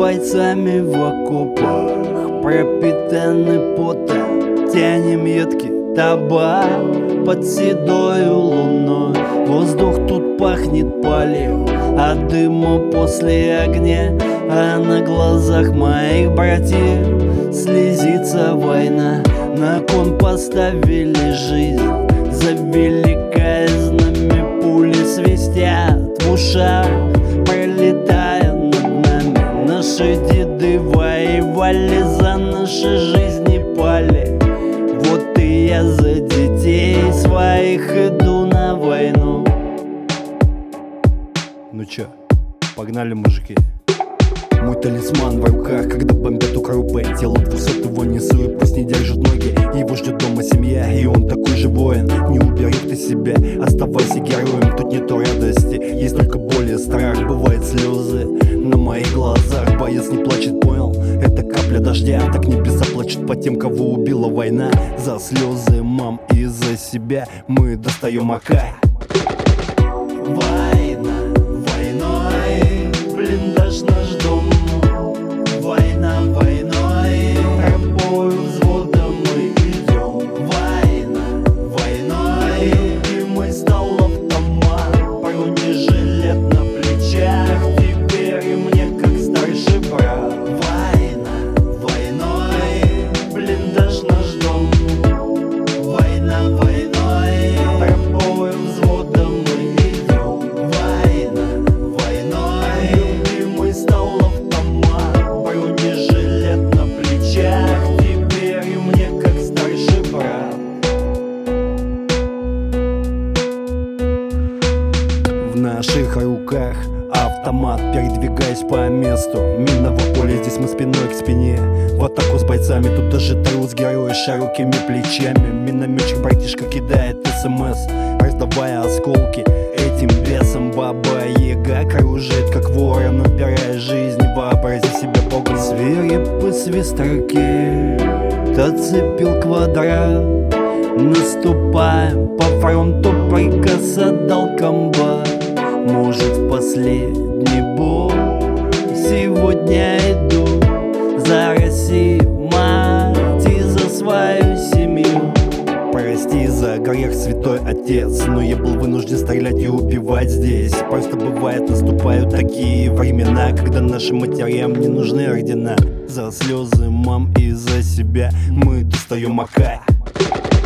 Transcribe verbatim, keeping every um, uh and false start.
бойцами в окопах, пропитаны потом, тянем едкий табак под седою луной. Воздух тут пахнет палью, а дыма после огня, а на глазах моих братьев слезится война. На кон поставили жизнь, за великое знамя пули свистят в ушах, пролетая над нами. Наши деды воевали, за наши жизни пали. Вот и я за детей своих иду на войну. Ну чё, погнали, мужики. Мой талисман в руках, когда бомбят укропы. Тело двухсот его несу, и пусть не держит ноги. Его ждет дома семья, и он такой же воин. Не убери ты себя, оставайся героем. Тут нету радости, есть только боль и страх. Бывают слезы на моих глазах. Боец не плачет, понял? Это капля дождя. Так небеса плачут по тем, кого убила война. За слезы мам и за себя мы достаем АК. Война, войной, блиндаж наш дом. Война, войной, тропою взвода мы идем. Война, войной, и мой стал автомат, бронежилет на плечах. Теперь и мне как старший брат. Война, войной, блиндаж наш дом. Война, войной, тропою взвода мы идем. Война, войной, и мой стал автомат, бронежилет на плечах. Теперь и мне как старший брат. В наших руках автомат, передвигаясь по месту минного поля, здесь мы спиной к спине в атаку с бойцами. Тут даже трус герои с широкими плечами. Минометчик братишка кидает СМС, раздавая осколки этим бесам. Баба Яга кружит, как ворон, упирая жизнь. Вообрази себя богом. Свирепый свист руки доцепил квадрат. Наступаем по фронту, приказ отдал комбат. Может, в последний бой сегодня иду за Россию, мать, и за свою семью. Прости за грех, святой отец, но я был вынужден стрелять и убивать здесь. Просто бывает, наступают такие времена, когда нашим матерям не нужны ордена. За слезы мам и за себя мы достаем АК.